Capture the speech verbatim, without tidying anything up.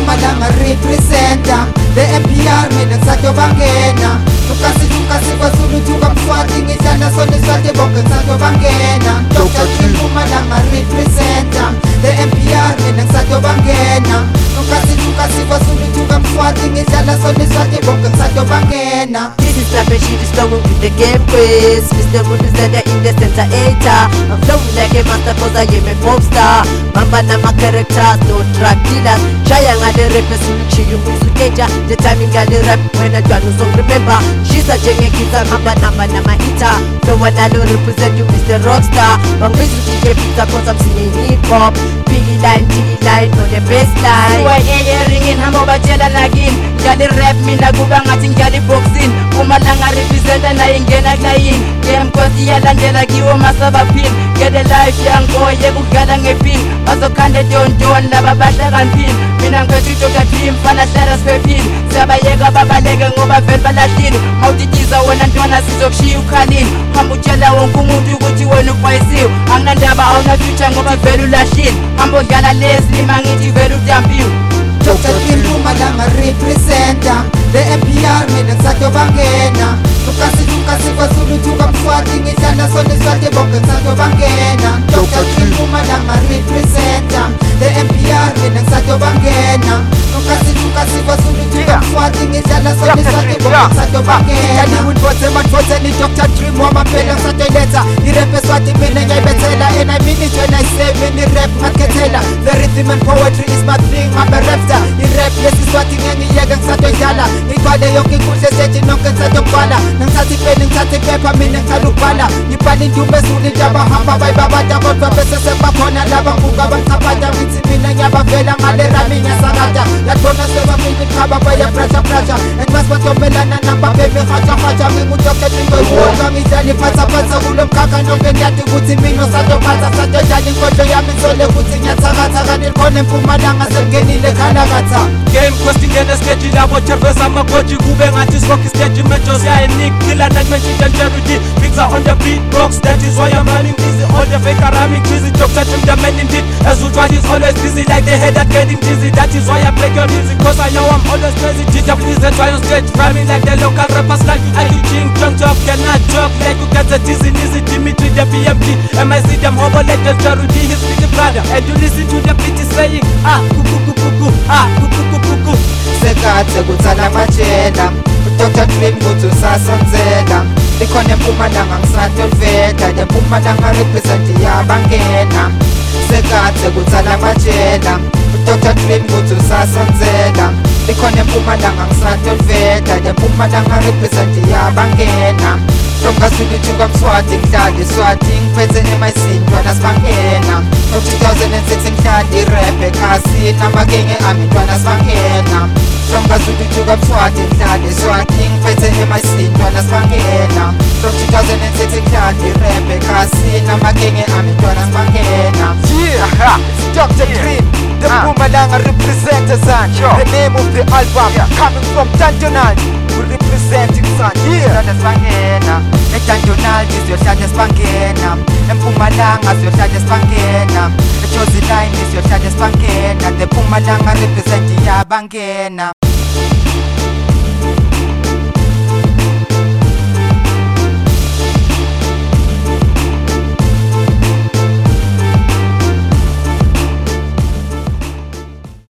Mpumalanga representer the M P R mina ngisato bangena tukasi tukasi kwaZulu tuka Mswati ngidlala sonke Swati bonke ngisato bangena Doctor Dream Mpumalanga representer the M P R mina ngisato bangena tukasi tukasi kwaZulu tuka Mswati ngidlala sonke Swati bonke ngisato bangena. This is the machine is flowing with the game quiz. Mister Representer in the center eighter. I'm flowing like a master cause I am a pop star. Mamba na my characters, no drug dealers. Shaya ngade represent you musukeja. The timing ngade rap when I don't so remember. She's a jenge kiza mamba namba na my hitter. No one I don't represent you Mister Rockstar. Bang bisu D J pizza cause I'm singing hip hop. Biggie line, Biggie line, on the bass line. Y A ringing hamo bachela lagin. Jadi rap mina kuba ngating jadi boxing. Mpumalanga representer na ingena line. Game kosi ya landela kiwo masaba pin. Get a life young boy yekugala ngepin. Bazokande don don laba bahlakan pin. Mina ngwethi Doctor Dream fana hlala siphephile. Siyabayeka babaleke ngoba vele balahlile. Mawutitiza wena ntwana sizokushiya ukhalile. Hamba utshela wonke umuntu ukuthi wena ukwayisiwe. Anginandaba awuna future ngoba vele ulahlile. Hamba udlala lezi mangithi vele udambiwe. Doctor Dream Mpumalanga representer the M P R mina ngisato bangena tukasi tukasi kwaZulu tuka Mswati ngidlala sonke Swati bonke ngisato bangena Doctor Dream Mpumalanga representer the M P R mina ngisato bangena tukasi tukasi kwaZulu tuka Mswati ngidlala sonke Swati bonke ngisato bangena. Hollywood boys ematfote ni Doctor Dream wamaphela ngisato iletha irap eSwati mina ngiyayibethela and I mean it when I say mini rap ngakhethela the rhythm and poetry is my thing I'm a rapper. I-rap yesiswati ngengiyeke ngisato idlala ngibhale yonke inkundla esethi nonke ngisato kubhala ngithatha ipeni ngithatha iphepha mina ngicala ukubhala ngibhala indumbe ezulu into abahamba bayibabada kodwa bese sebakhona laba mbuka abangichaphatha ngithi mina ngiyabavela ngale rami ngiyasakata yatona sebamile iqhaba bayabrasha brasha and masibatomelana nababebe rhatsha rhatsha ngingu-Doctor Dream wonke ngidlala iphathaphatha kulo mkhakha nonke ngiyadi ukuthi mina osato phatha sato dlala inkondlo yami ngithole ukuthi ngiyathakatha kanti likhona eMpumalanga selingenile khalakatha. Game question ngene stage labo Jerveza amagoji kube ngathi smoke stage metros ya Nick killer night mention and charity things are on the beatbox that is why I'm running busy all the fake rhyming busy Doctor Dream the man indeed as usual is always busy like the head that getting dizzy that is why I break your easy cause I know I'm always crazy G W is a try on stage rhyming like the local rappers like I do ching chong chop cannot joke like you get a dizzy dizzy Dimitri the B M P and I see them hobo like the charity his big brother and you listen to the beat saying ah kuku kuku kuku ah kuku kuku kuku sekade kutsala batshela uDoctor Dream kuthi usasonzela likhona eMpumalanga ngisato liveta the Mpumalanga represent yabangena sekade kutsala batshela uDoctor Dream kuthi usasonzela likhona eMpumalanga ngisato liveta the Mpumalanga represent yabangena from KwaZulu tuka Mswati ngidlala iSwati ngiphethe M I C ntwana sibangena from two thousand six ngidlala irap ekhasi namagenge ami ntwana sibangena from KwaZulu tuka Mswati ngidlala iSwati ngiphethe M I C ntwana sibangena from two thousand six ngidlala irap ekhasi namagenge ami ntwana sibangena. Yeah, it's Doctor Dream, the Mpumalanga representer son. The name of the album coming from Tantonal. We representing son. Yeah, Sibangena eTantonal siyohlala sibangena eMpumalanga siyohlala sibangena eJozi line siyohlala sibangena the Mpumalanga represent yabangena.